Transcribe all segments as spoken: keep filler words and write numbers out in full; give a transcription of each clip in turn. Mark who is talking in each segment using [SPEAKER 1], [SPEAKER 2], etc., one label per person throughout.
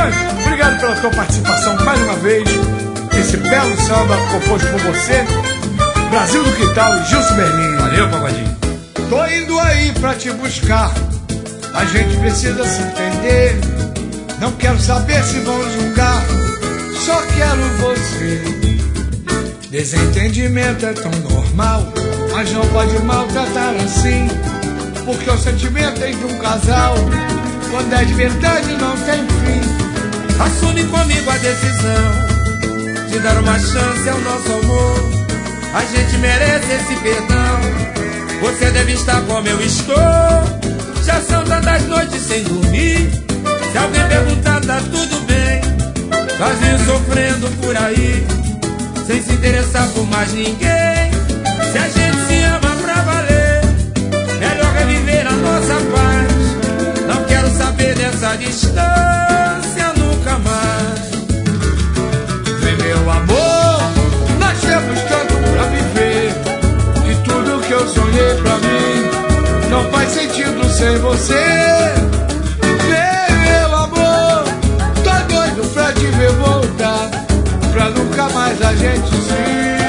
[SPEAKER 1] Xande, obrigado pela tua participação mais uma vez. Esse belo samba composto por você, Brasil do Quintal e Gilson Berlim.
[SPEAKER 2] Valeu, Pagodinho.
[SPEAKER 1] Tô indo aí pra te buscar, a gente precisa se entender. Não quero saber se vão julgar, só quero você. Desentendimento é tão normal, mas não pode maltratar assim, porque o sentimento entre um casal, quando é de verdade, não tem fim.
[SPEAKER 2] Assume comigo a decisão de dar uma chance ao nosso amor. A gente merece esse perdão. Você deve estar como eu estou. Já são tantas noites sem dormir. Se alguém perguntar, tá tudo bem. Sozinho sofrendo por aí, sem se interessar por mais ninguém. Se a gente se ama pra valer, melhor reviver a nossa paz. Não quero saber dessa distância nunca mais.
[SPEAKER 1] Vem, meu amor, nós temos tanto pra viver, e tudo que eu sonhei pra mim não faz sentido sem você. Vem, meu amor, tô doido pra te ver voltar, pra nunca mais a gente se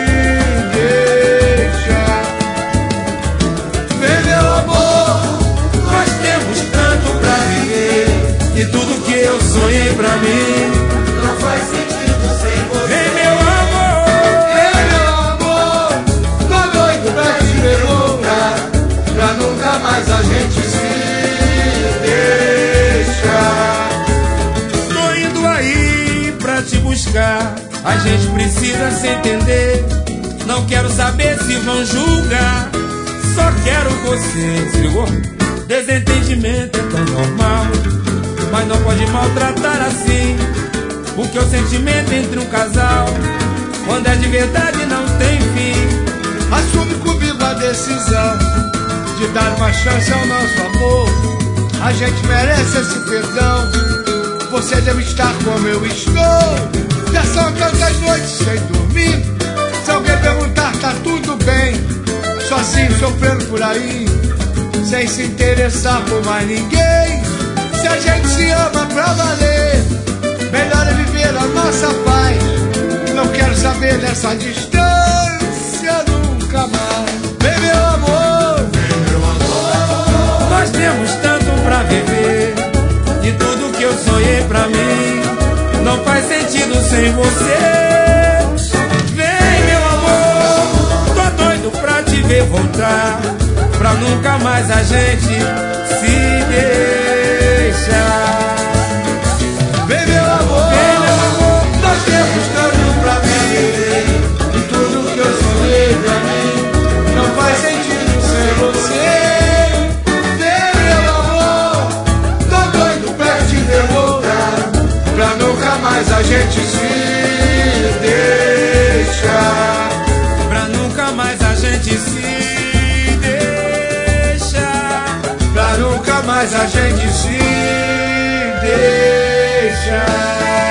[SPEAKER 1] deixar. Vem, meu amor,
[SPEAKER 2] nós temos tanto pra viver, e tudo que eu sonhei pra mim não faz sentido sem você. Vem, meu amor,
[SPEAKER 1] vem, meu amor, tô doido pra te ver voltar, pra nunca mais a gente se deixar.
[SPEAKER 2] Tô indo aí pra te buscar, a gente precisa se entender. Não quero saber se vão julgar, só quero você. Se ligou? Desentendimento é tão normal, mas não pode maltratar assim, porque o sentimento entre um casal, quando é de verdade, não tem fim.
[SPEAKER 1] Assume comigo a decisão de dar uma chance ao nosso amor. A gente merece esse perdão. Você deve estar como eu estou. Já são tantas noites sem dormir. Se alguém perguntar, tá tudo bem. Sozinho sofrendo por aí, sem se interessar por mais ninguém. Se a gente se ama pra valer, melhor é viver a nossa paz. Não quero saber dessa distância nunca mais. Vem, meu amor,
[SPEAKER 2] vem, meu amor, nós temos tanto pra viver, e tudo que eu sonhei pra mim não faz sentido sem você. Vem, meu amor, tô doido pra te ver voltar, pra nunca mais a gente se deixar.
[SPEAKER 1] Vem, meu amor,
[SPEAKER 2] vem, meu amor,
[SPEAKER 1] nós temos tanto pra viver, e tudo que eu sonhei pra mim não faz sentido sem você. Vem, meu amor, tô doido pra te ver voltar, pra nunca mais a gente se deixar.
[SPEAKER 2] Pra nunca mais a gente se deixar.
[SPEAKER 1] Pra nunca mais a gente se deixar.